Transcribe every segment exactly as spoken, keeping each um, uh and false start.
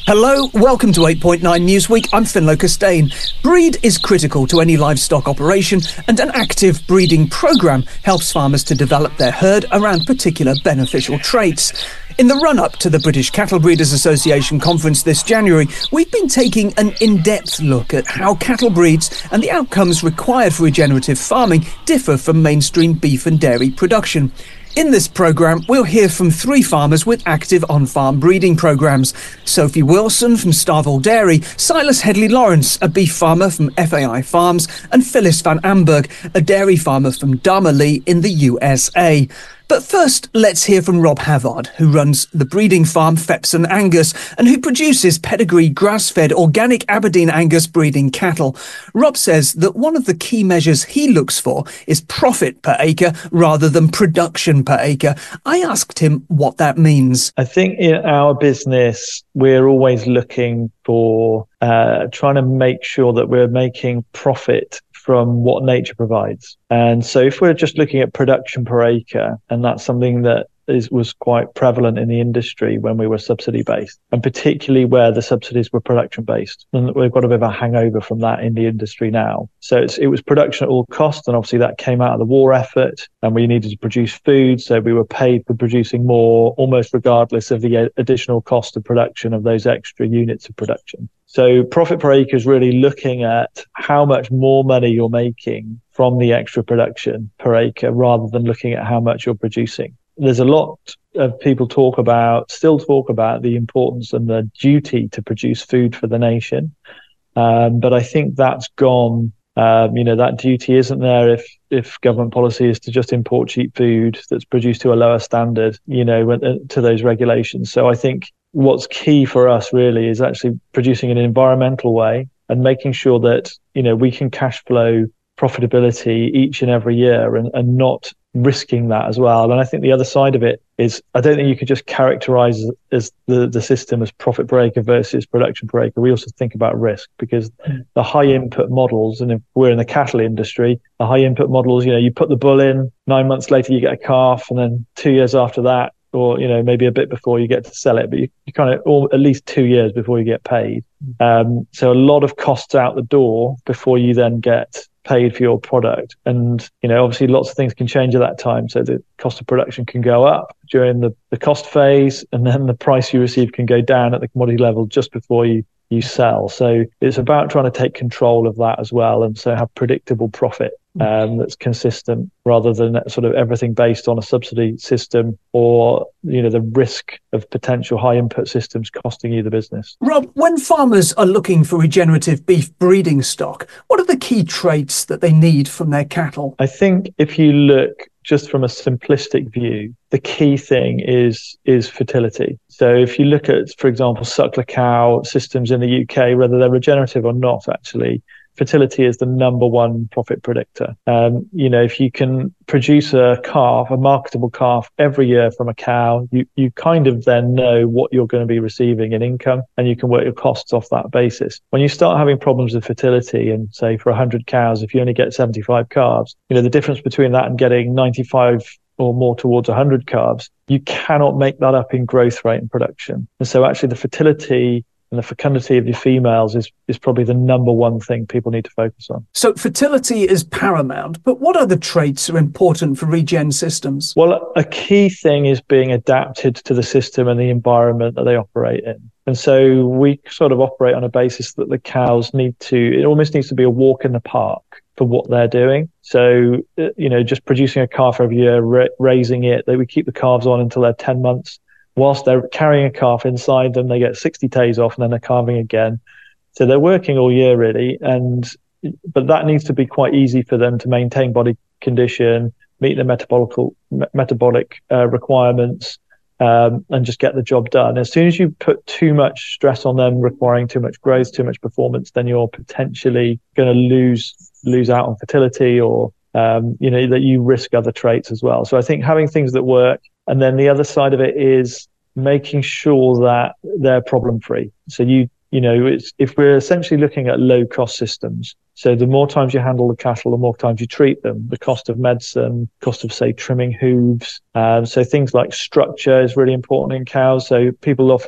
Hello, welcome to eight point nine Newsweek. I'm Finlo Costain. Breed is critical to any livestock operation, and an active breeding programme helps farmers to develop their herd around particular beneficial traits. In the run-up to the British Cattle Breeders Association conference this January, we've been taking an in-depth look at how cattle breeds and the outcomes required for regenerative farming differ from mainstream beef and dairy production. In this programme, we'll hear from three farmers with active on-farm breeding programmes. Sophie Wilson from Starville Dairy, Silas Headley-Lawrence, a beef farmer from F A I Farms, and Phyllis van Amberg, a dairy farmer from Darmali in the U S A. But first, let's hear from Rob Havard, who runs the breeding farm Fepson Angus and who produces pedigree grass-fed organic Aberdeen Angus breeding cattle. Rob says that one of the key measures he looks for is profit per acre rather than production per acre. I asked him what that means. I think in our business, we're always looking for uh, trying to make sure that we're making profit from what nature provides. And so if we're just looking at production per acre, and that's something that is was quite prevalent in the industry when we were subsidy based, and particularly where the subsidies were production based, and we've got a bit of a hangover from that in the industry now. So it's, it was production at all costs, and obviously that came out of the war effort, and we needed to produce food, so we were paid for producing more almost regardless of the additional cost of production of those extra units of production. So profit per acre is really looking at how much more money you're making from the extra production per acre rather than looking at how much you're producing. There's a lot of people talk about, still talk about the importance and the duty to produce food for the nation. Um, but I think that's gone. Um, you know, that duty isn't there if, if government policy is to just import cheap food that's produced to a lower standard, you know, to those regulations. So I think what's key for us really is actually producing in an environmental way and making sure that, you know, we can cash flow profitability each and every year and, and not risking that as well. And I think the other side of it is I don't think you could just characterize as the, the system as profit per acre versus production per acre. We also think about risk because the high input models, and if we're in the cattle industry, the high input models, you know, you put the bull in, nine months later you get a calf, and then two years after that, or, you know, maybe a bit before you get to sell it, but you, you kind of, or at least two years before you get paid. Um, so a lot of costs out the door before you then get paid for your product. And, you know, obviously lots of things can change at that time. So the cost of production can go up during the, the cost phase, and then the price you receive can go down at the commodity level just before you, you sell. So it's about trying to take control of that as well. And so have predictable profit um, that's consistent rather than sort of everything based on a subsidy system or, you know, the risk of potential high input systems costing you the business. Rob, when farmers are looking for regenerative beef breeding stock, what are the key traits that they need from their cattle? I think if you look just from a simplistic view, the key thing is is fertility. So if you look at, for example, suckler cow systems in the U K, whether they're regenerative or not, actually, fertility is the number one profit predictor. Um, you know, if you can produce a calf, a marketable calf every year from a cow, you, you kind of then know what you're going to be receiving in income, and you can work your costs off that basis. When you start having problems with fertility, and say for one hundred cows, if you only get seventy-five calves, you know, the difference between that and getting ninety-five or more towards one hundred calves, you cannot make that up in growth rate and production. And so actually the fertility and the fecundity of your females is, is probably the number one thing people need to focus on. So fertility is paramount, but what other traits are important for regen systems? Well, a key thing is being adapted to the system and the environment that they operate in. And so we sort of operate on a basis that the cows need to, it almost needs to be a walk in the park for what they're doing. So, you know, just producing a calf every year, ra- raising it, they would keep the calves on until they're ten months. Whilst they're carrying a calf inside them, they get sixty days off and then they're calving again. So they're working all year really. And, but that needs to be quite easy for them to maintain body condition, meet their metabolic, metabolic uh, requirements, um, and just get the job done. As soon as you put too much stress on them, requiring too much growth, too much performance, then you're potentially going to lose, lose out on fertility, or, um, you know, that you risk other traits as well. So I think having things that work. And then the other side of it is making sure that they're problem free. So you, you know, it's, if we're essentially looking at low cost systems, so the more times you handle the cattle, the more times you treat them, the cost of medicine, cost of, say, trimming hooves. Um, so things like structure is really important in cows. So people often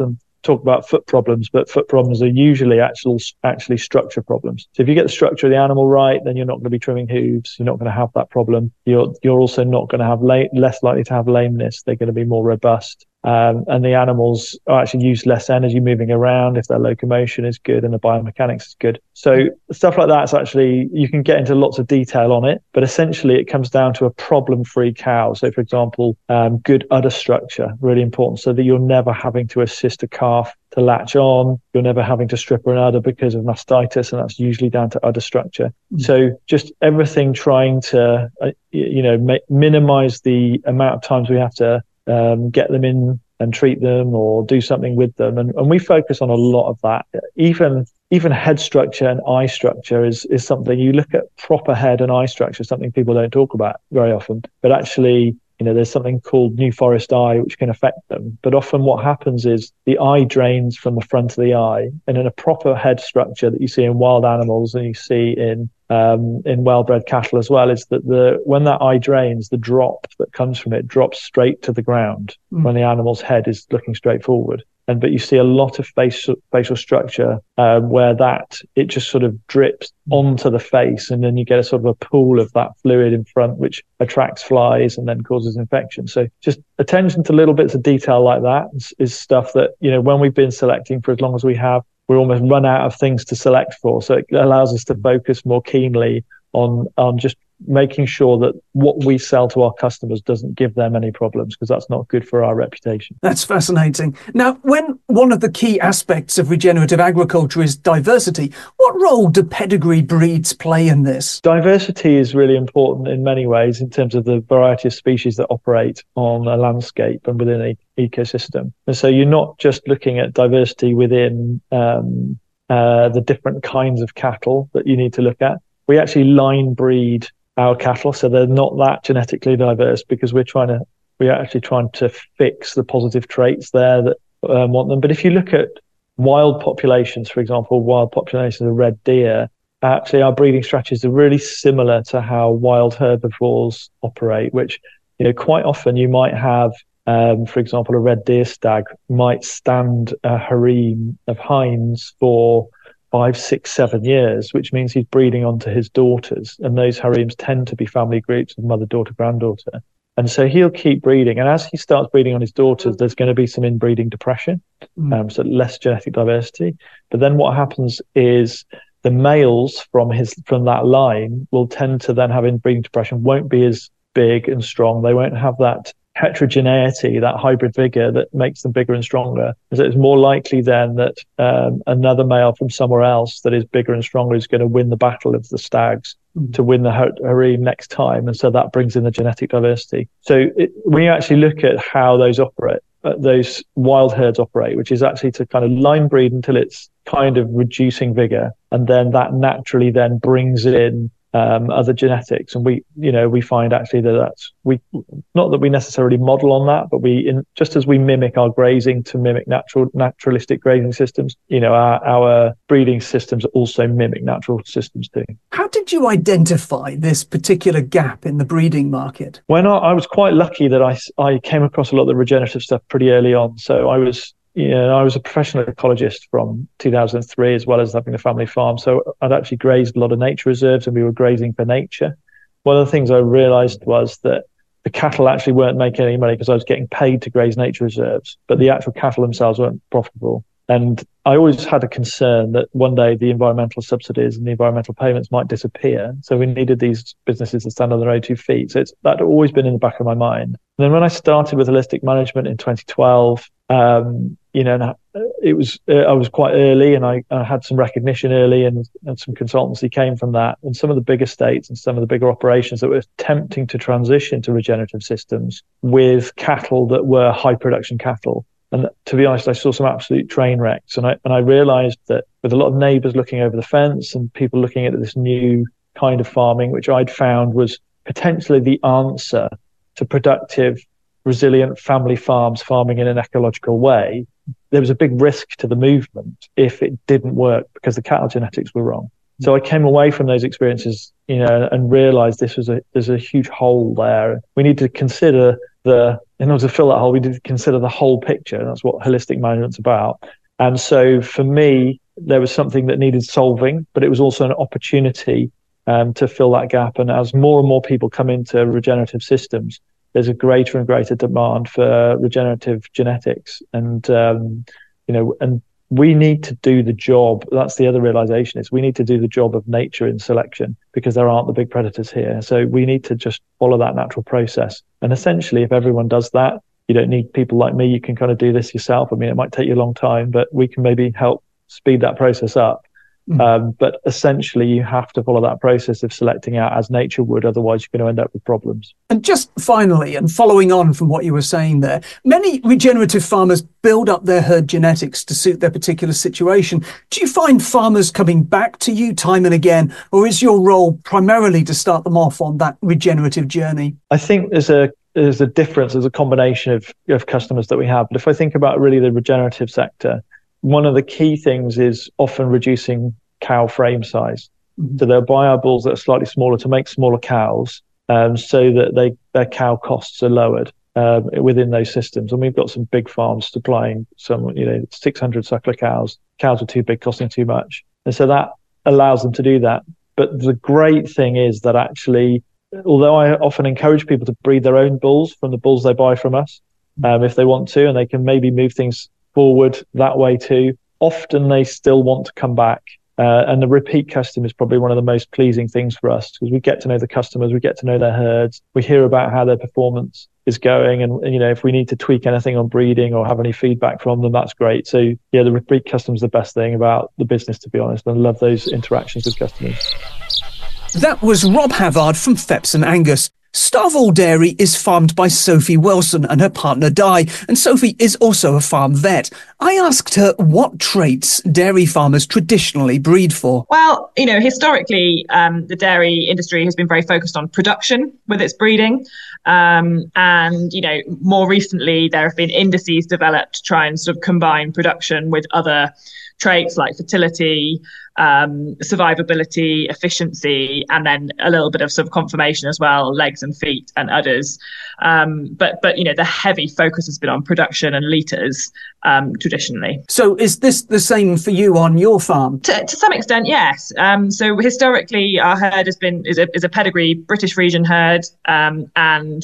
talk about foot problems, but foot problems are usually actual, actually structure problems. So if you get the structure of the animal right, then you're not going to be trimming hooves. You're not going to have that problem. You're you're also not going to have la- less likely to have lameness. They're going to be more robust. Um, and the animals actually use less energy moving around if their locomotion is good and the biomechanics is good. So stuff like that's actually, you can get into lots of detail on it, but essentially it comes down to a problem-free cow. So for example, um, good udder structure, really important, so that you're never having to assist a calf to latch on. You're never having to strip an udder because of mastitis, and that's usually down to udder structure. Mm. So just everything trying to, uh, you know, ma- minimize the amount of times we have to Um, get them in and treat them or do something with them. And, and we focus on a lot of that. Even even head structure and eye structure is, is something. You look at proper head and eye structure, something people don't talk about very often. But actually, you know, there's something called New Forest eye, which can affect them. But often what happens is the eye drains from the front of the eye. And in a proper head structure that you see in wild animals and you see in um, in well-bred cattle as well, is that the when that eye drains, the drop that comes from it drops straight to the ground mm. when the animal's head is looking straight forward. And but you see a lot of facial facial structure um, where that it just sort of drips onto the face, and then you get a sort of a pool of that fluid in front, which attracts flies and then causes infection. So just attention to little bits of detail like that is, is stuff that, you know, when we've been selecting for as long as we have, we're almost run out of things to select for. So it allows us to focus more keenly on on just making sure that what we sell to our customers doesn't give them any problems, because that's not good for our reputation. That's fascinating. Now, when one of the key aspects of regenerative agriculture is diversity, what role do pedigree breeds play in this? Diversity is really important in many ways in terms of the variety of species that operate on a landscape and within an ecosystem. And so you're not just looking at diversity within um, uh, the different kinds of cattle that you need to look at. We actually line breed our cattle, so they're not that genetically diverse, because we're trying to we're actually trying to fix the positive traits there that um, want them. But if you look at wild populations, for example, wild populations of red deer, actually our breeding strategies are really similar to how wild herbivores operate, which, you know, quite often you might have, um, for example, a red deer stag might stand a harem of hinds for five, six, seven years, which means he's breeding onto his daughters. And those harems tend to be family groups of mother, daughter, granddaughter. And so he'll keep breeding. And as he starts breeding on his daughters, there's going to be some inbreeding depression, mm. um, so less genetic diversity. But then what happens is the males from his from that line will tend to then have inbreeding depression, won't be as big and strong. They won't have that heterogeneity, that hybrid vigor that makes them bigger and stronger. So it's more likely then that um, another male from somewhere else that is bigger and stronger is going to win the battle of the stags mm. to win the harem next time. And so that brings in the genetic diversity. So it, we actually look at how those operate, uh, those wild herds operate, which is actually to kind of line breed until it's kind of reducing vigor. And then that naturally then brings in Um, other genetics, and we, you know, we find actually that that's we not that we necessarily model on that, but we, in, just as we mimic our grazing to mimic natural naturalistic grazing systems, you know, our, our breeding systems also mimic natural systems too. How did you identify this particular gap in the breeding market? When I, I was quite lucky that I I came across a lot of the regenerative stuff pretty early on, so I was. Yeah, I was a professional ecologist from two thousand three, as well as having a family farm. So I'd actually grazed a lot of nature reserves, and we were grazing for nature. One of the things I realized was that the cattle actually weren't making any money because I was getting paid to graze nature reserves, but the actual cattle themselves weren't profitable. And I always had a concern that one day the environmental subsidies and the environmental payments might disappear. So we needed these businesses to stand on their own two feet. So it's, that had always been in the back of my mind. And then when I started with holistic management in twenty twelve, um, you know, it was uh, I was quite early, and I, I had some recognition early, and, and some consultancy came from that. And some of the bigger states and some of the bigger operations that were attempting to transition to regenerative systems with cattle that were high production cattle. And to be honest, I saw some absolute train wrecks, and I and I realised that with a lot of neighbours looking over the fence and people looking at this new kind of farming, which I'd found was potentially the answer to productive, resilient family farms farming in an ecological way, there was a big risk to the movement if it didn't work because the cattle genetics were wrong. So I came away from those experiences, you know, and realised this was a there's a huge hole there. We need to consider the in order to fill that hole, we did consider the whole picture. And that's what holistic management's about. And so for me, there was something that needed solving, but it was also an opportunity um, to fill that gap. And as more and more people come into regenerative systems, there's a greater and greater demand for regenerative genetics. And, um, you know, and we need to do the job. That's the other realization, is we need to do the job of nature in selection, because there aren't the big predators here. So we need to just follow that natural process. And essentially, if everyone does that, you don't need people like me. You can kind of do this yourself. I mean, it might take you a long time, but we can maybe help speed that process up. Mm. Um, but essentially, you have to follow that process of selecting out as nature would. Otherwise, you're going to end up with problems. And just finally, and following on from what you were saying there, many regenerative farmers build up their herd genetics to suit their particular situation. Do you find farmers coming back to you time and again, or is your role primarily to start them off on that regenerative journey? I think there's a there's a difference. There's a combination of, of customers that we have. But if I think about really the regenerative sector, one of the key things is often reducing cow frame size. Mm-hmm. So they'll buy our bulls that are slightly smaller to make smaller cows, um, so that they their cow costs are lowered um, within those systems. And we've got some big farms supplying some, you know, six hundred suckler cows. Cows are too big, costing too much. And so that allows them to do that. But the great thing is that actually, although I often encourage people to breed their own bulls from the bulls they buy from us, um, if they want to, and they can maybe move things forward that way too, often they still want to come back. Uh, and the repeat customer is probably one of the most pleasing things for us, because we get to know the customers, we get to know their herds, we hear about how their performance is going. And, and, you know, if we need to tweak anything on breeding or have any feedback from them, that's great. So, yeah, the repeat customer is the best thing about the business, to be honest. And I love those interactions with customers. That was Rob Havard from Phepson Angus. Starvall Dairy is farmed by Sophie Wilson and her partner Di, and Sophie is also a farm vet. I asked her what traits dairy farmers traditionally breed for. Well, you know, historically, um, the dairy industry has been very focused on production with its breeding. Um, and, you know, more recently, there have been indices developed to try and sort of combine production with other traits like fertility, um, survivability, efficiency, and then a little bit of sort of conformation as well, legs and feet and udders. Um, but, but, you know, the heavy focus has been on production and litres um, traditionally. So is this the same for you on your farm? To, to some extent, yes. Um, so historically, our herd has been is a, is a pedigree British Frisian herd, um, and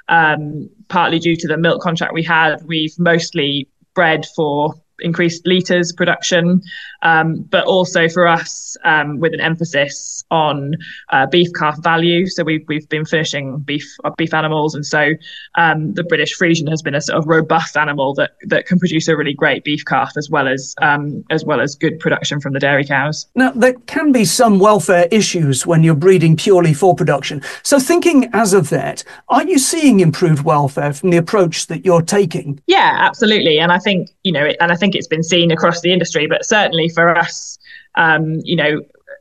um, partly due to the milk contract we had, we've mostly bred for increased litres production, um, but also for us um, with an emphasis on uh, beef calf value. So we've we've been finishing beef uh, beef animals, and so um, the British Frisian has been a sort of robust animal that that can produce a really great beef calf as well as um, as well as good production from the dairy cows. Now there can be some welfare issues when you're breeding purely for production. So thinking as a vet, are you seeing improved welfare from the approach that you're taking? Yeah, absolutely, and I think you know, and I think it's been seen across the industry, but certainly for us, um, you know,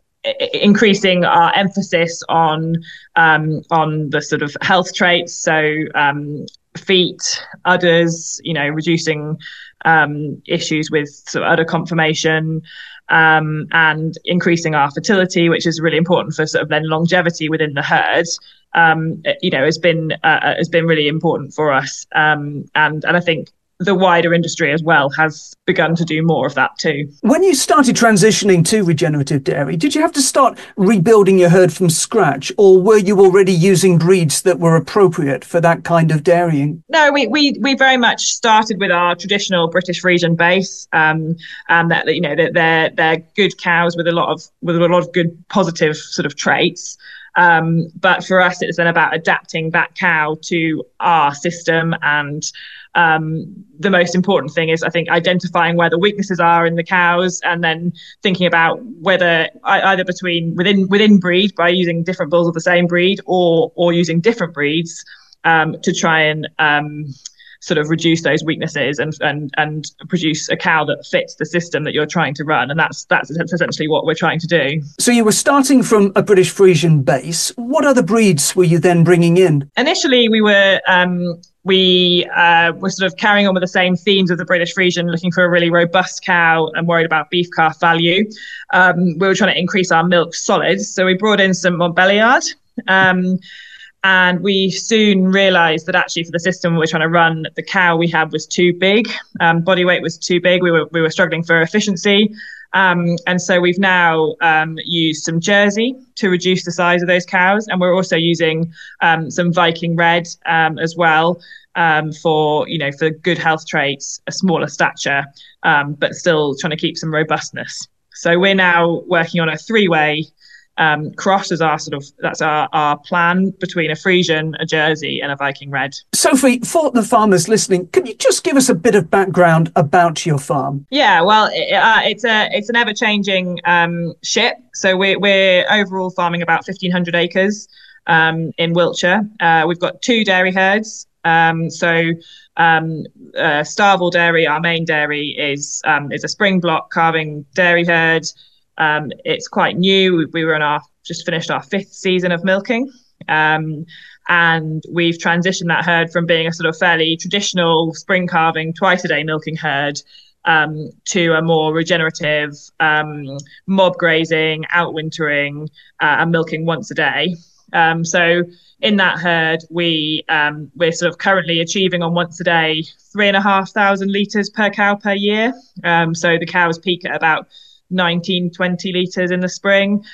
increasing our emphasis on um, on the sort of health traits, so um, feet, udders, you know, reducing um, issues with sort of udder conformation, um, and increasing our fertility, which is really important for sort of then longevity within the herd. Um, you know, has been uh, has been really important for us, um, and and I think the wider industry as well has begun to do more of that too. When you started transitioning to regenerative dairy, did you have to start rebuilding your herd from scratch, or were you already using breeds that were appropriate for that kind of dairying? No, we we we very much started with our traditional British Frisian base, um, and that you know that they're they're good cows with a lot of with a lot of good positive sort of traits. Um, but for us, it's then about adapting that cow to our system. And um, the most important thing is, I think, identifying where the weaknesses are in the cows, and then thinking about whether either between within within breed by using different bulls of the same breed, or or using different breeds um, to try and um, sort of reduce those weaknesses and and and produce a cow that fits the system that you're trying to run. And that's that's essentially what we're trying to do. So you were starting from a British Frisian base. What other breeds were you then bringing in? Initially, we were um, we uh, were sort of carrying on with the same themes of the British Frisian, looking for a really robust cow and worried about beef calf value. Um, we were trying to increase our milk solids, so we brought in some Montbéliard. Um, And we soon realized that actually for the system we're trying to run, the cow we had was too big. Um, body weight was too big. We were we were struggling for efficiency. Um, and so we've now um, used some Jersey to reduce the size of those cows. And we're also using um, some Viking Red um, as well um, for, you know, for good health traits, a smaller stature, um, but still trying to keep some robustness. So we're now working on a three-way Um, cross as our sort of that's our, our plan between a Friesian, a Jersey, and a Viking Red. Sophie, for the farmers listening, can you just give us a bit of background about your farm? Yeah, well, it, uh, it's a it's an ever changing um, ship. So we're we're overall farming about fifteen hundred acres um, in Wiltshire. Uh, we've got two dairy herds. Um, so um, uh, Starville Dairy, our main dairy, is um, is a spring block calving dairy herd. Um, it's quite new. We were in our just finished our fifth season of milking, um, and we've transitioned that herd from being a sort of fairly traditional spring calving, twice a day milking herd um, to a more regenerative um, mob grazing, outwintering, uh, and milking once a day. Um, so in that herd, we um, we're sort of currently achieving on once a day three and a half thousand litres per cow per year. Um, so the cows peak at about nineteen, twenty litres in the spring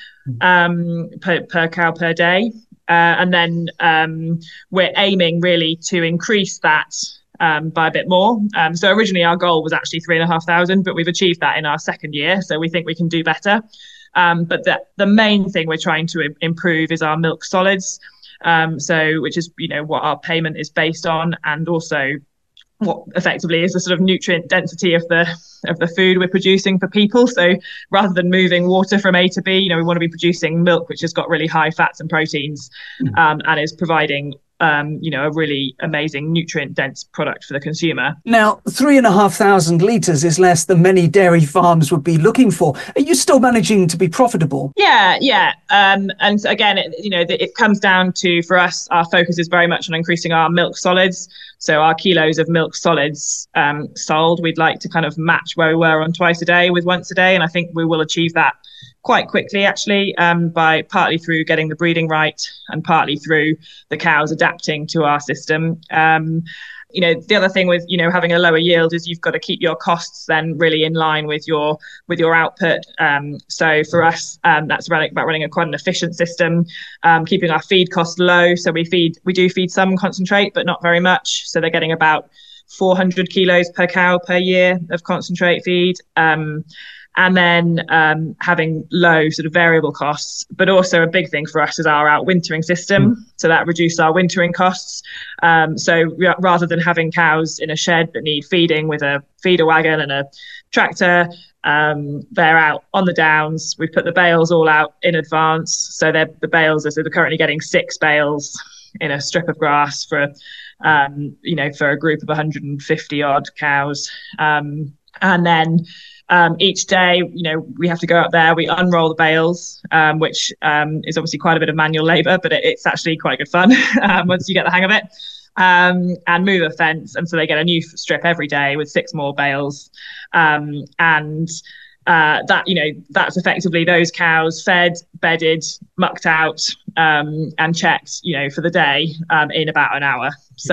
um, per, per cow per day. Uh, and then um, we're aiming really to increase that um, by a bit more. Um, so originally our goal was actually three and a half thousand, but we've achieved that in our second year. So we think we can do better. Um, but the, the main thing we're trying to improve is our milk solids. Um, so which is, you know, what our payment is based on, and also what effectively is the sort of nutrient density of the of the food we're producing for people. So rather than moving water from A to B, you know, we want to be producing milk which has got really high fats and proteins um, and is providing um, you know, a really amazing nutrient dense product for the consumer. Now, three and a half thousand litres is less than many dairy farms would be looking for. Are you still managing to be profitable? Yeah, yeah. Um, and again, it, you know, it comes down to, for us, our focus is very much on increasing our milk solids. So our kilos of milk solids um, sold, we'd like to kind of match where we were on twice a day with once a day. And I think we will achieve that quite quickly, actually, um, by partly through getting the breeding right and partly through the cows adapting to our system. Um, you know, the other thing with, you know, having a lower yield is you've got to keep your costs then really in line with your with your output. Um, so for us, um, that's running, about running a quite an efficient system, um, keeping our feed costs low. So we feed we do feed some concentrate, but not very much. So they're getting about four hundred kilos per cow per year of concentrate feed. Um, And then um, having low sort of variable costs, but also a big thing for us is our outwintering system. Mm. So that reduces our wintering costs. Um, so r- rather than having cows in a shed that need feeding with a feeder wagon and a tractor, um, they're out on the downs. We've put the bales all out in advance. So they're, the bales are so they're currently getting six bales in a strip of grass for, um, you know, for a group of one hundred fifty odd cows. Um, and then Um, each day, you know, we have to go up there, we unroll the bales, um, which um, is obviously quite a bit of manual labour, but it, it's actually quite good fun um, once you get the hang of it, um, and move a fence. And so they get a new strip every day with six more bales. Um, and uh, that, you know, that's effectively those cows fed, bedded, mucked out, um, and checked, you know, for the day um, in about an hour. So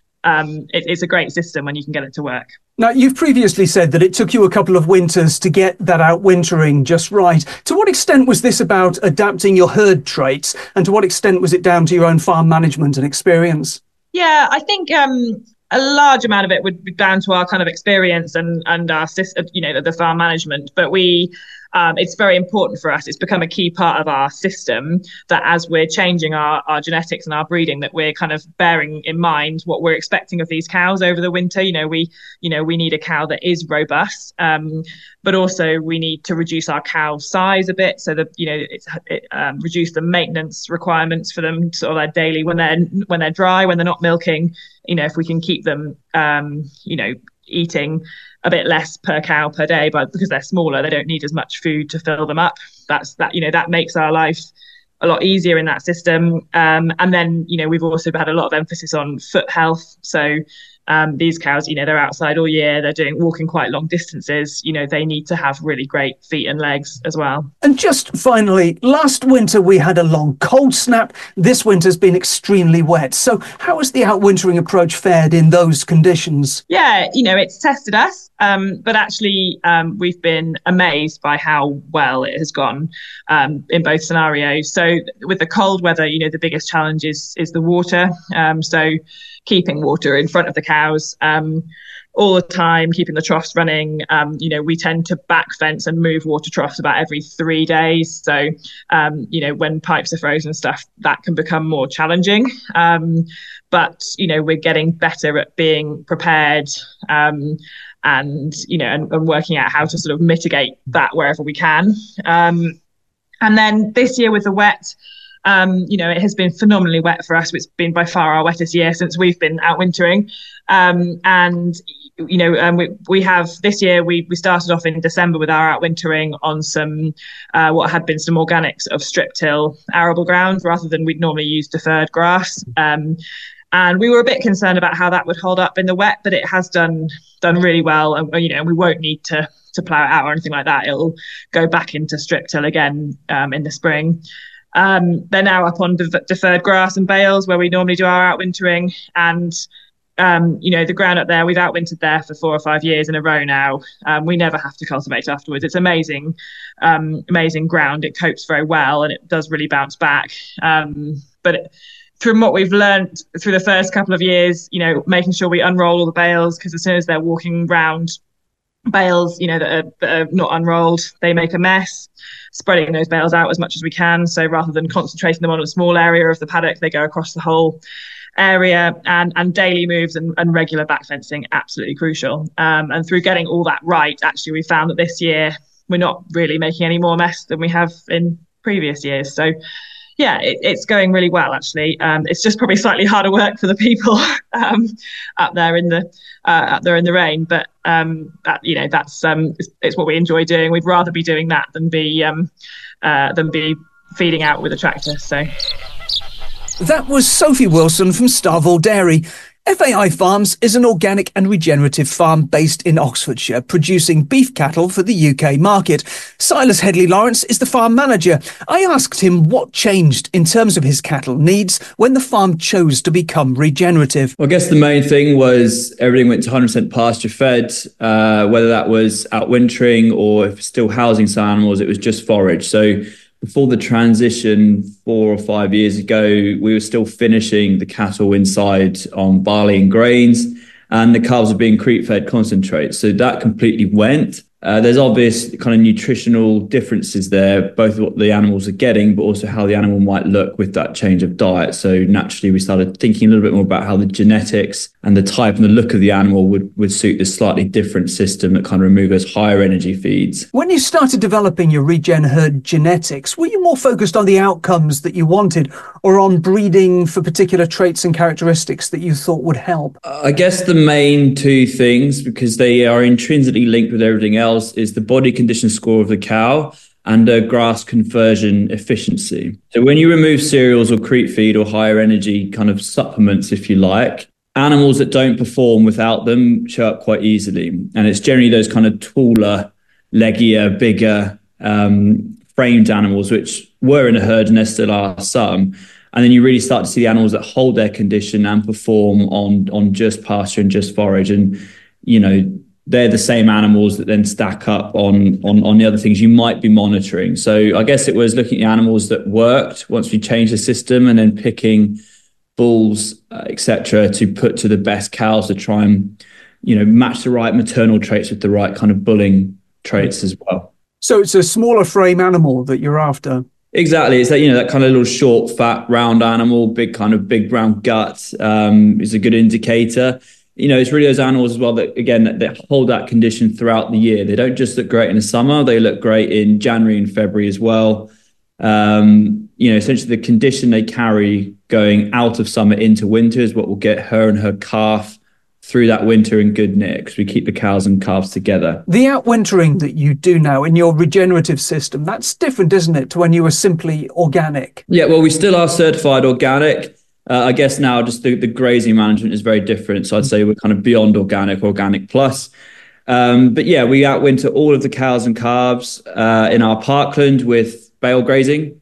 um, it, it's a great system when you can get it to work. Now, you've previously said that it took you a couple of winters to get that outwintering just right. To what extent was this about adapting your herd traits, and to what extent was it down to your own farm management and experience? Yeah, I think um, a large amount of it would be down to our kind of experience and and our system, you know, the farm management. But we, um, it's very important for us. It's become a key part of our system that as we're changing our, our genetics and our breeding, that we're kind of bearing in mind what we're expecting of these cows over the winter. You know, we, you know, we need a cow that is robust, um, but also we need to reduce our cow size a bit so that, you know, it's it, um, reduce the maintenance requirements for them sort of their daily when they're when they're dry, when they're not milking. You know, if we can keep them, um, you know, eating a bit less per cow per day, but because they're smaller, they don't need as much food to fill them up. That's that, you know, that makes our life a lot easier in that system. Um, and then, you know, we've also had a lot of emphasis on foot health. So Um, these cows, you know, they're outside all year. They're doing walking quite long distances. You know, they need to have really great feet and legs as well. And just finally, last winter we had a long cold snap. This winter's been extremely wet. So how has the outwintering approach fared in those conditions? Yeah, you know, it's tested us, um, but actually um, we've been amazed by how well it has gone um, in both scenarios. So with the cold weather, you know, the biggest challenge is, is the water. Um, so keeping water in front of the cows um, all the time, keeping the troughs running. Um, you know, we tend to back fence and move water troughs about every three days. So, um, you know, when pipes are frozen and stuff, that can become more challenging. Um, but, you know, we're getting better at being prepared um, and, you know, and, and working out how to sort of mitigate that wherever we can. Um, and then this year with the wet, Um, you know, it has been phenomenally wet for us. It's been by far our wettest year since we've been out wintering. Um, and, you know, um, we, we have this year, we, we started off in December with our out wintering on some, uh, what had been some organic sort of strip till arable ground rather than we'd normally use deferred grass. Um, and we were a bit concerned about how that would hold up in the wet, but it has done done really well. And, you know, we won't need to to plough it out or anything like that. It'll go back into strip till again um, in the spring. Um, they're now up on de- deferred grass and bales where we normally do our outwintering. And, um, you know, the ground up there, we've outwintered there for four or five years in a row now. Um, we never have to cultivate afterwards. It's amazing, um, amazing ground. It copes very well and it does really bounce back. Um, but it, from what we've learned through the first couple of years, you know, making sure we unroll all the bales, because as soon as they're walking round bales, you know, that are, that are not unrolled, they make a mess. Spreading those bales out as much as we can. So rather than concentrating them on a small area of the paddock, they go across the whole area. And, and daily moves and, and regular back fencing, absolutely crucial. Um, and through getting all that right, actually, we found that this year we're not really making any more mess than we have in previous years. So yeah, it, it's going really well, actually. Um, it's just probably slightly harder work for the people um, up there in the uh, up there in the rain. But um, that, you know, that's um, it's, it's what we enjoy doing. We'd rather be doing that than be um, uh, than be feeding out with a tractor. So that was Sophie Wilson from Starvall Dairy. F A I Farms is an organic and regenerative farm based in Oxfordshire, producing beef cattle for the U K market. Silas Headley-Lawrence is the farm manager. I asked him what changed in terms of his cattle needs when the farm chose to become regenerative. Well, I guess the main thing was everything went to one hundred percent pasture fed, uh, whether that was outwintering or if still housing some animals, it was just forage. So before the transition four or five years ago, we were still finishing the cattle inside on barley and grains, and the calves were being creep-fed concentrate. So that completely went. Uh, there's obvious kind of nutritional differences there, both what the animals are getting, but also how the animal might look with that change of diet. So naturally, we started thinking a little bit more about how the genetics and the type and the look of the animal would, would suit this slightly different system that kind of remove those higher energy feeds. When you started developing your regen herd genetics, were you more focused on the outcomes that you wanted or on breeding for particular traits and characteristics that you thought would help? I guess the main two things, because they are intrinsically linked with everything else, is the body condition score of the cow and uh, grass conversion efficiency. So when you remove cereals or creep feed or higher energy kind of supplements, if you like, animals that don't perform without them show up quite easily. And it's generally those kind of taller, leggier, bigger um, framed animals, which were in a herd and there still are some. And then you really start to see the animals that hold their condition and perform on, on just pasture and just forage. And, you know, they're the same animals that then stack up on, on, on the other things you might be monitoring. So I guess it was looking at animals that worked once we changed the system and then picking bulls, uh, et cetera, to put to the best cows to try and, you know, match the right maternal traits with the right kind of bulling traits as well. So it's a smaller frame animal that you're after. Exactly. It's that, you know, that kind of little short, fat, round animal, big kind of big brown gut um, is a good indicator. You know, it's really those animals as well that, again, that, that hold that condition throughout the year. They don't just look great in the summer, they look great in January and February as well. Um, you know, essentially the condition they carry going out of summer into winter is what will get her and her calf through that winter in good nick, because we keep the cows and calves together. The outwintering that you do now in your regenerative system, that's different, isn't it, to when you were simply organic? Yeah, well, we still are certified organic. Uh, I guess now just the, the grazing management is very different. So I'd say we're kind of beyond organic, organic plus. Um, but yeah, we outwinter all of the cows and calves uh, in our parkland with bale grazing.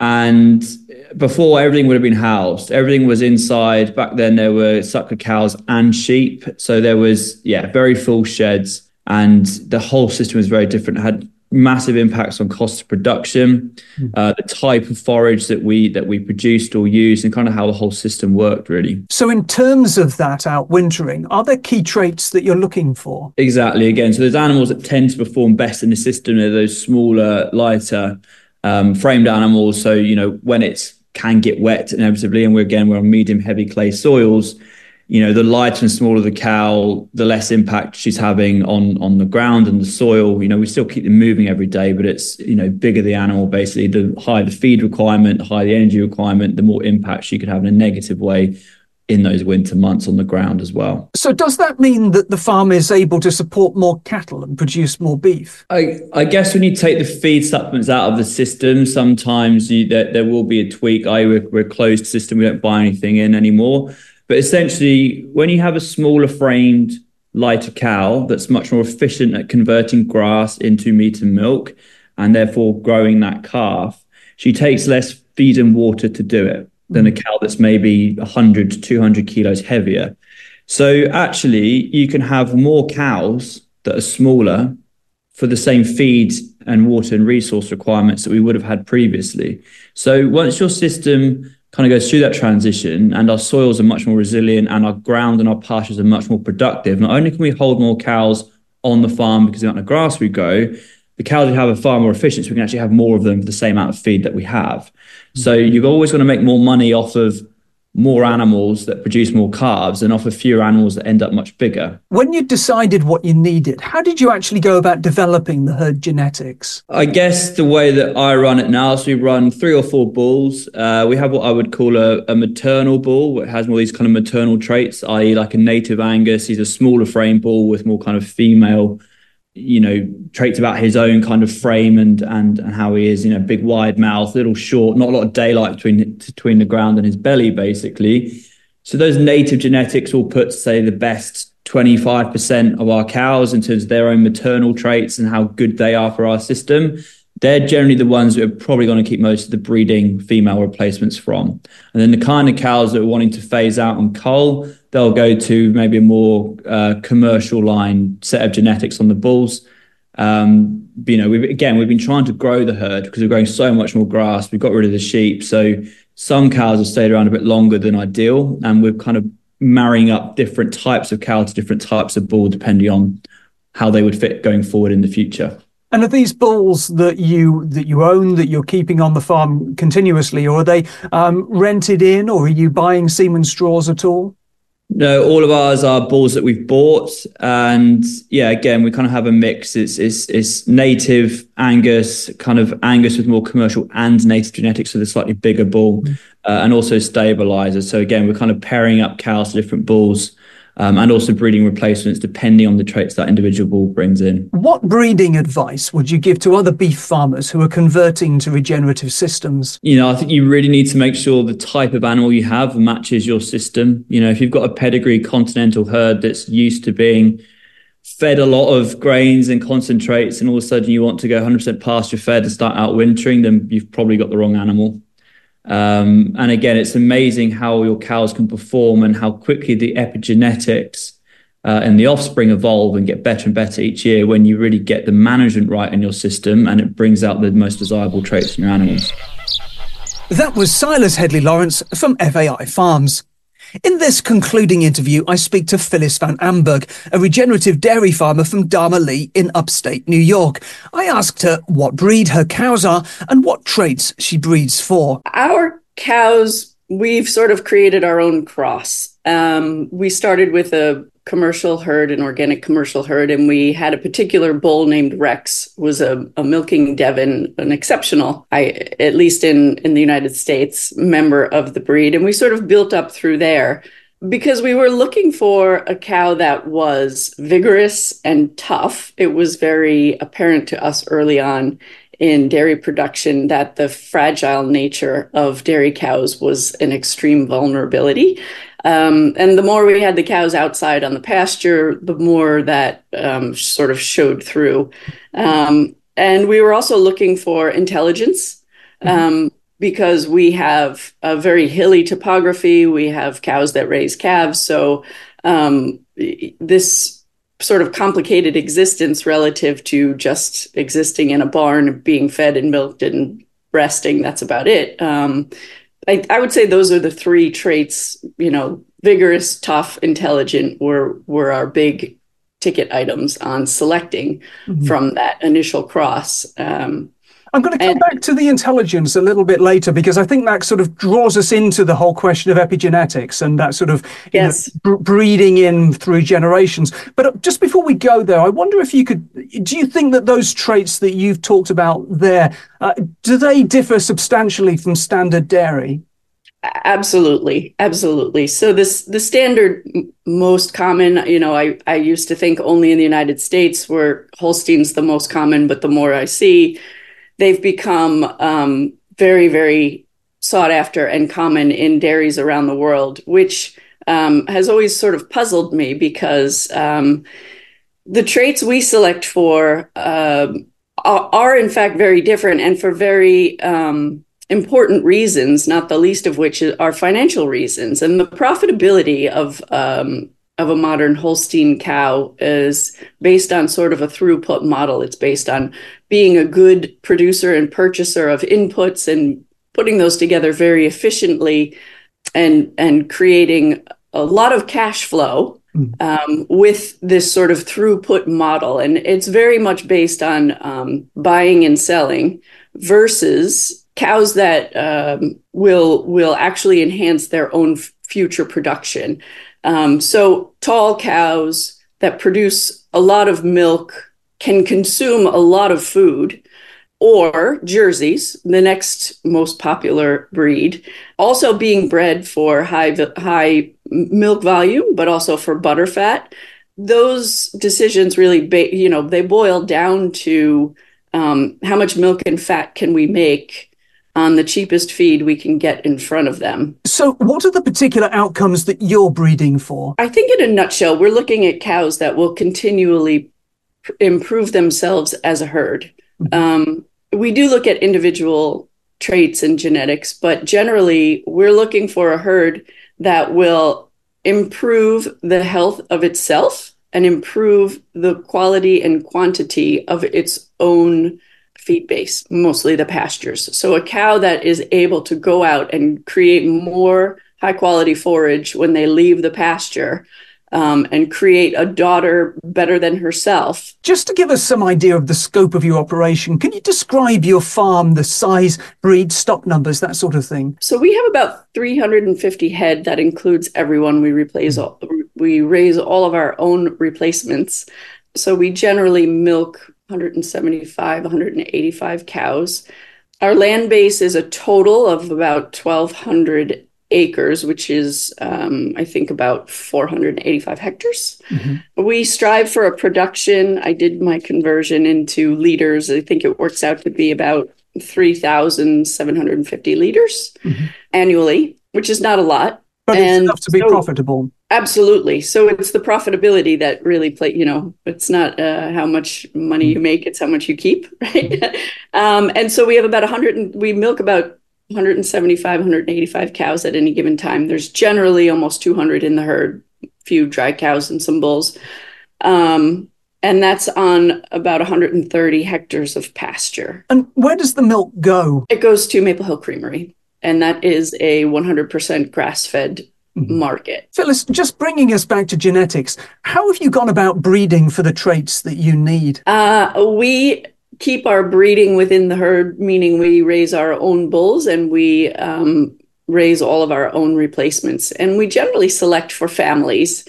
And before, everything would have been housed. Everything was inside. Back then, there were sucker cows and sheep. So there was, yeah, very full sheds. And the whole system was very different. It had massive impacts on cost of production, uh, the type of forage that we that we produced or used, and kind of how the whole system worked, really. So in terms of that outwintering, are there key traits that you're looking for? Exactly. Again, so those animals that tend to perform best in the system are those smaller, lighter, um, framed animals. So, you know, when it can get wet inevitably, and we're again, we're on medium heavy clay soils, you know, the lighter and smaller the cow, the less impact she's having on, on the ground and the soil. You know, we still keep them moving every day, but it's, you know, bigger the animal, basically, the higher the feed requirement, the higher the energy requirement, the more impact she could have in a negative way in those winter months on the ground as well. So does that mean that the farm is able to support more cattle and produce more beef? I, I guess when you take the feed supplements out of the system, sometimes you, there, there will be a tweak. I, we're, we're a closed system. We don't buy anything in anymore. But essentially, when you have a smaller framed, lighter cow that's much more efficient at converting grass into meat and milk, and therefore growing that calf, she takes less feed and water to do it than a cow that's maybe one hundred to two hundred kilos heavier. So actually, you can have more cows that are smaller for the same feed and water and resource requirements that we would have had previously. So once your system kind of goes through that transition and our soils are much more resilient and our ground and our pastures are much more productive, not only can we hold more cows on the farm because of the amount of grass we grow, the cows we have are far more efficient, so we can actually have more of them for the same amount of feed that we have. So you've always got to make more money off of more animals that produce more calves and off of fewer animals that end up much bigger. When you decided what you needed, how did you actually go about developing the herd genetics? I guess the way that I run it now, so we run three or four bulls. Uh, we have what I would call a, a maternal bull, which has more of these kind of maternal traits, that is like a native Angus. He's a smaller frame bull with more kind of female, you know, traits about his own kind of frame and and and how he is, you know, big wide mouth, little short, not a lot of daylight between between the ground and his belly, basically. So those native genetics will put, say, the best twenty-five percent of our cows in terms of their own maternal traits and how good they are for our system. They're generally the ones that are probably going to keep most of the breeding female replacements from. And then the kind of cows that are wanting to phase out on cull, they'll go to maybe a more uh, commercial line set of genetics on the bulls. Um, you know, we've, again, we've been trying to grow the herd because we're growing so much more grass. We've got rid of the sheep. So some cows have stayed around a bit longer than ideal. And we're kind of marrying up different types of cow to different types of bull, depending on how they would fit going forward in the future. And are these bulls that you that you own, that you're keeping on the farm continuously, or are they um, rented in, or are you buying semen straws at all? No, all of ours are bulls that we've bought. And yeah, again, we kind of have a mix. It's, it's, it's native Angus, kind of Angus with more commercial and native genetics, so the slightly bigger bull, mm. uh, and also stabilizers. So again, we're kind of pairing up cows to different bulls. Um, and also breeding replacements depending on the traits that individual bull brings in. What breeding advice would you give to other beef farmers who are converting to regenerative systems? You know, I think you really need to make sure the type of animal you have matches your system. You know, if you've got a pedigree continental herd that's used to being fed a lot of grains and concentrates, and all of a sudden you want to go one hundred percent pasture fed and start out wintering, then you've probably got the wrong animal. Um, and again, it's amazing how your cows can perform and how quickly the epigenetics uh, and the offspring evolve and get better and better each year when you really get the management right in your system and it brings out the most desirable traits in your animals. That was Silas Headley-Lawrence from F A I Farms. In this concluding interview, I speak to Phyllis Van Amberg, a regenerative dairy farmer from Darmalea in upstate New York. I asked her what breed her cows are and what traits she breeds for. Our cows, we've sort of created our own cross. Um, we started with a commercial herd, an organic commercial herd, and we had a particular bull named Rex, was a, a milking Devon, an exceptional, I, at least in, in the United States, member of the breed. And we sort of built up through there because we were looking for a cow that was vigorous and tough. It was very apparent to us early on in dairy production that the fragile nature of dairy cows was an extreme vulnerability. Um, and the more we had the cows outside on the pasture, the more that um, sort of showed through. Um, and we were also looking for intelligence um, because we have a very hilly topography. We have cows that raise calves. So um, this sort of complicated existence relative to just existing in a barn, being fed and milked and resting, that's about it. Um, I, I would say those are the three traits, you know, vigorous, tough, intelligent were, were our big ticket items on selecting mm-hmm. from that initial cross. Um, I'm going to come and, back to the intelligence a little bit later, because I think that sort of draws us into the whole question of epigenetics and that sort of you yes. know, b- breeding in through generations. But just before we go there, I wonder if you could, do you think that those traits that you've talked about there, uh, do they differ substantially from standard dairy? Absolutely. Absolutely. So this, the standard most common, you know, I, I used to think only in the United States were Holsteins the most common, but the more I see, they've become um, very, very sought after and common in dairies around the world, which um, has always sort of puzzled me because um, the traits we select for uh, are, are in fact very different and for very um, important reasons, not the least of which are financial reasons. And the profitability of um, of a modern Holstein cow is based on sort of a throughput model. It's based on being a good producer and purchaser of inputs and putting those together very efficiently and, and creating a lot of cash flow um, with this sort of throughput model. And it's very much based on um, buying and selling versus cows that um, will, will actually enhance their own f- future production. Um, so tall cows that produce a lot of milk can consume a lot of food, or Jerseys, the next most popular breed, also being bred for high, high milk volume, but also for butter fat. Those decisions really, ba- you know, they boil down to um, how much milk and fat can we make on the cheapest feed we can get in front of them. So what are the particular outcomes that you're breeding for? I think in a nutshell, we're looking at cows that will continually pr- improve themselves as a herd. Mm-hmm. Um, we do look at individual traits and genetics, but generally we're looking for a herd that will improve the health of itself and improve the quality and quantity of its own feed base, mostly the pastures. So a cow that is able to go out and create more high quality forage when they leave the pasture um, and create a daughter better than herself. Just to give us some idea of the scope of your operation, can you describe your farm, the size, breed, stock numbers, that sort of thing? So we have about three hundred fifty head. That includes everyone. We replace all, we raise all of our own replacements. So we generally milk one hundred seventy-five, one hundred eighty-five cows. Our land base is a total of about twelve hundred acres, which is, um, I think, about four hundred eighty-five hectares. Mm-hmm. We strive for a production. I did my conversion into liters. I think it works out to be about three thousand seven hundred fifty liters mm-hmm. annually, which is not a lot. But and it's enough to be so, profitable. Absolutely. So it's the profitability that really play, you know, it's not uh, how much money you make, it's how much you keep, right? um, and so we have about one hundred, we milk about one hundred seventy-five, one hundred eighty-five cows at any given time. There's generally almost two hundred in the herd, a few dry cows and some bulls. Um, and that's on about one hundred thirty hectares of pasture. And where does the milk go? It goes to Maple Hill Creamery. And that is a one hundred percent grass-fed mm-hmm. market. Phyllis, just bringing us back to genetics, how have you gone about breeding for the traits that you need? Uh, we keep our breeding within the herd, meaning we raise our own bulls and we um, raise all of our own replacements. And we generally select for families.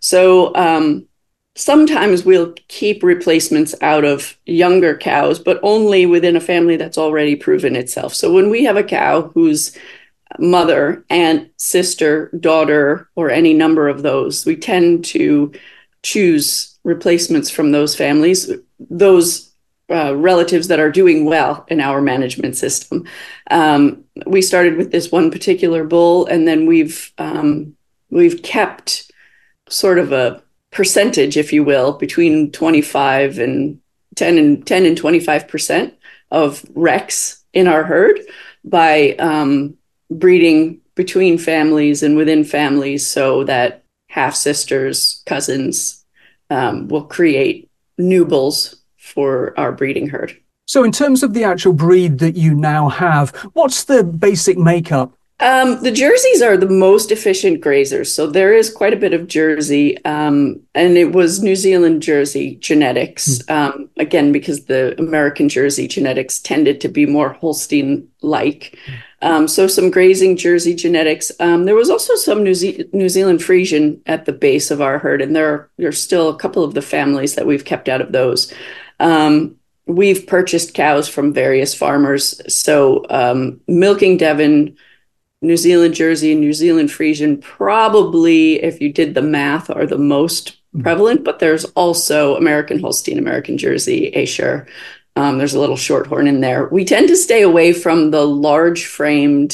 So um, sometimes we'll keep replacements out of younger cows, but only within a family that's already proven itself. So when we have a cow whose mother, aunt, sister, daughter, or any number of those, we tend to choose replacements from those families. Those uh, relatives that are doing well in our management system. Um, we started with this one particular bull, and then we've um, we've kept sort of a percentage, if you will, between twenty-five and ten and ten and twenty-five percent of Rex in our herd by um, breeding between families and within families, so that half sisters, cousins um, will create new bulls for our breeding herd. So in terms of the actual breed that you now have, what's the basic makeup? Um, the Jerseys are the most efficient grazers. So there is quite a bit of Jersey, um, and it was New Zealand Jersey genetics. Mm. Um, again, because the American Jersey genetics tended to be more Holstein-like. Mm. Um, so some grazing Jersey genetics. Um, there was also some New, Ze- New Zealand Friesian at the base of our herd, and there are, there are still a couple of the families that we've kept out of those. Um, we've purchased cows from various farmers. So um, milking Devon, New Zealand Jersey, and New Zealand Friesian probably, if you did the math, are the most prevalent, but there's also American Holstein, American Jersey, Ayrshire. Um, there's a little Shorthorn in there. We tend to stay away from the large framed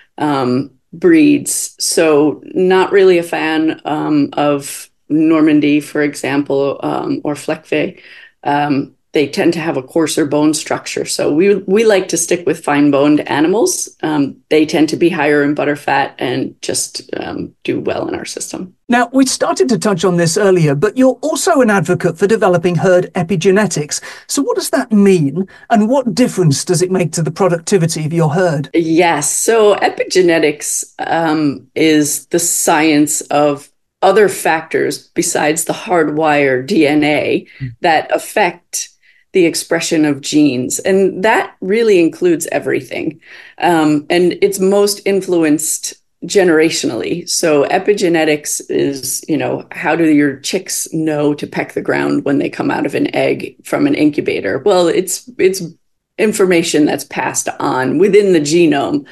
um, breeds. So not really a fan um, of Normandy, for example, um, or Fleckvieh. Um, They tend to have a coarser bone structure. So we we like to stick with fine-boned animals. Um, they tend to be higher in butterfat and just um, do well in our system. Now, we started to touch on this earlier, but you're also an advocate for developing herd epigenetics. So what does that mean? And what difference does it make to the productivity of your herd? Yes. So epigenetics um, is the science of other factors besides the hardwired D N A that affect the expression of genes. And that really includes everything. Um, and it's most influenced generationally. So epigenetics is, you know, how do your chicks know to peck the ground when they come out of an egg from an incubator? Well, it's it's information that's passed on within the genome.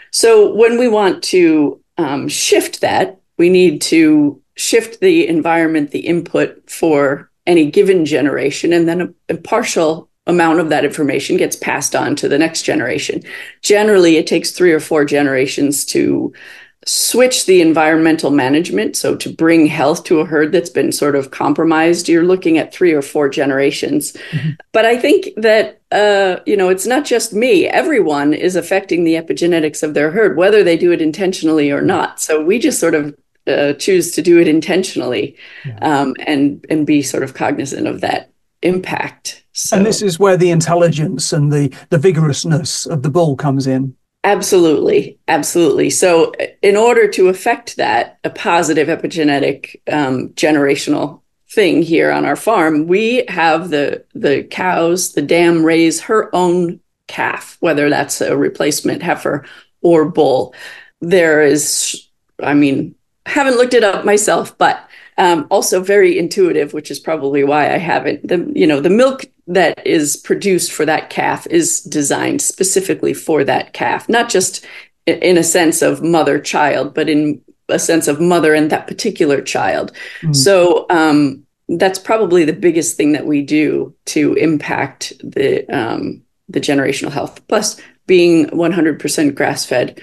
So when we want to um, shift that, we need to shift the environment, the input for any given generation, and then a, a partial amount of that information gets passed on to the next generation. Generally, it takes three or four generations to switch the environmental management. So to bring health to a herd that's been sort of compromised, you're looking at three or four generations. Mm-hmm. But I think that, uh, you know, it's not just me. Everyone is affecting the epigenetics of their herd, whether they do it intentionally or not. So we just sort of Uh, choose to do it intentionally, um, and and be sort of cognizant of that impact. So, and this is where the intelligence and the the vigorousness of the bull comes in. Absolutely, absolutely. So in order to affect that, a positive epigenetic um, generational thing here on our farm, we have the the cows, the dam raise her own calf, whether that's a replacement heifer or bull. There is, I mean, haven't looked it up myself, but um, also very intuitive, which is probably why I haven't. The, you know, the milk that is produced for that calf is designed specifically for that calf, not just in a sense of mother-child, but in a sense of mother and that particular child. Mm. So um, that's probably the biggest thing that we do to impact the um, the generational health. Plus, being one hundred percent grass-fed,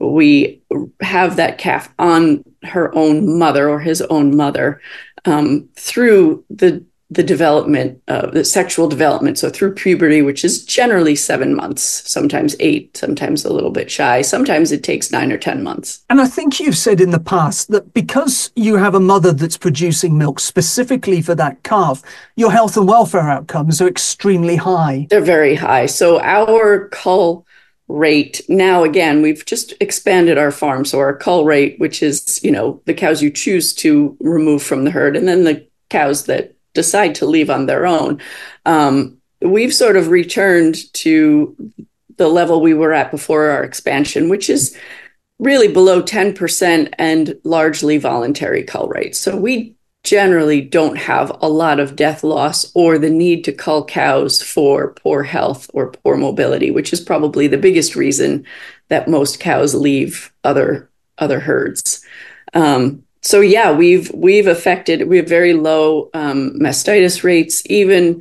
we have that calf on her own mother or his own mother um, through the the development, uh, the sexual development. So through puberty, which is generally seven months, sometimes eight, sometimes a little bit shy. Sometimes it takes nine or ten months. And I think you've said in the past that because you have a mother that's producing milk specifically for that calf, your health and welfare outcomes are extremely high. They're very high. So our cull rate now, again, we've just expanded our farm. So our cull rate, which is, you know, the cows you choose to remove from the herd, and then the cows that decide to leave on their own, um, we've sort of returned to the level we were at before our expansion, which is really below ten percent and largely voluntary cull rate. So we generally don't have a lot of death loss or the need to cull cows for poor health or poor mobility, which is probably the biggest reason that most cows leave other other herds. Um, so yeah, we've we've affected, we have very low um, mastitis rates, even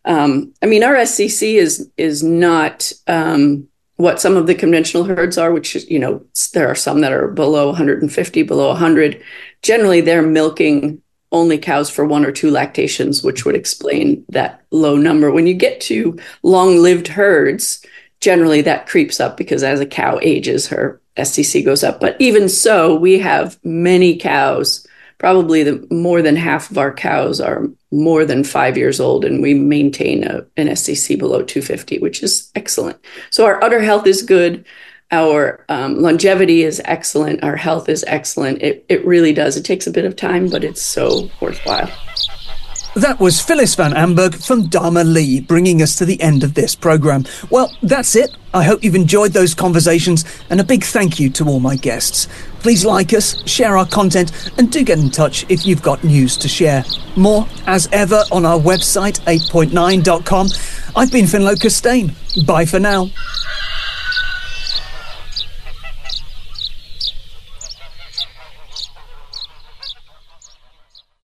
Um, I mean, our S C C is is not um, what some of the conventional herds are, which, you know, there are some that are below one hundred fifty, below one hundred. Generally, they're milking only cows for one or two lactations, which would explain that low number. When you get to long-lived herds, generally that creeps up because as a cow ages, her S C C goes up. But even so, we have many cows. Probably the more than half of our cows are more than five years old, and we maintain a, an S C C below two fifty, which is excellent. So our udder health is good. Our um, longevity is excellent. Our health is excellent. It, it really does. It takes a bit of time, but it's so worthwhile. That was Phyllis van Amberg from Dharma Lee, bringing us to the end of this programme. Well, that's it. I hope you've enjoyed those conversations, and a big thank you to all my guests. Please like us, share our content, and do get in touch if you've got news to share. More, as ever, on our website, eight point nine dot com. I've been Finlo Costain. Bye for now.